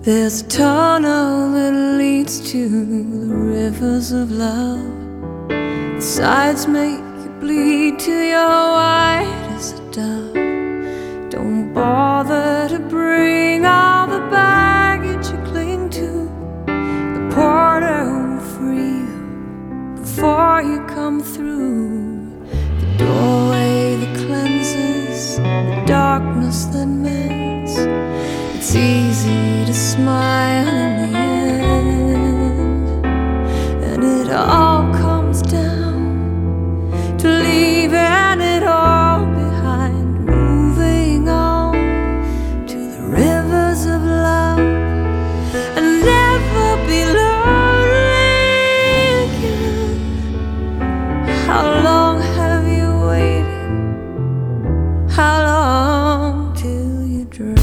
There's a tunnel that leads to the rivers of love. The sides make you bleed till you're white as a dove. Don't bother to bring all the baggage you cling to. The porter will free you before you come through. The doorway that cleanses, the darkness that mends. It's easy to smile in the end, and it all comes down to leaving it all behind, moving on to the rivers of love, and never be lonely again. How long have you waited? How long till you drown?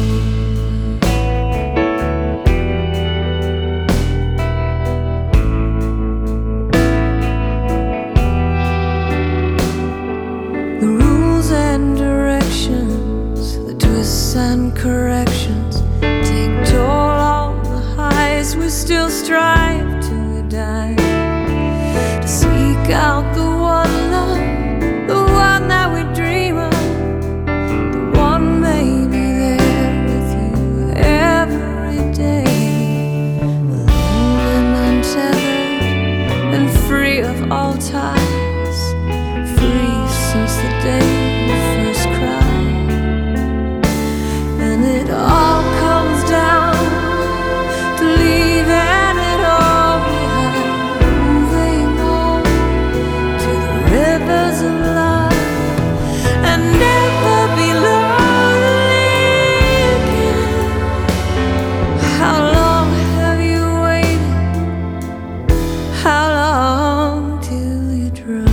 The rules and directions, the twists and corrections take toll on the highs. We still strive to die, to seek out the one love, the one that we dream of, the one maybe there with you every day, alone and untethered and free of all ties, free since the day you first cried. And it all comes down to leaving it all behind, moving on to the rivers of love, and never be lonely again. How long have you waited? How long till you drown?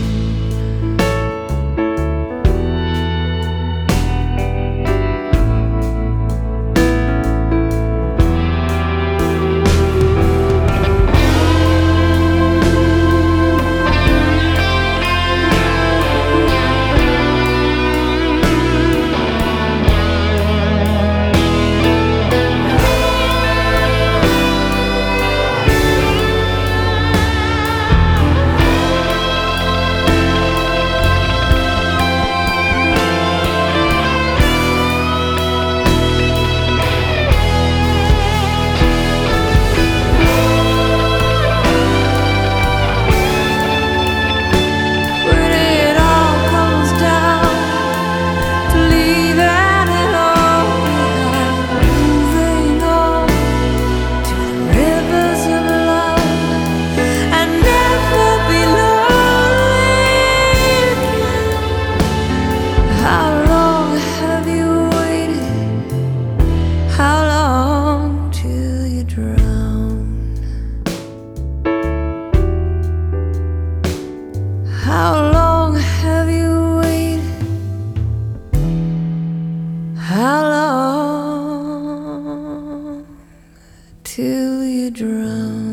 How long have you waited? How long till you drown?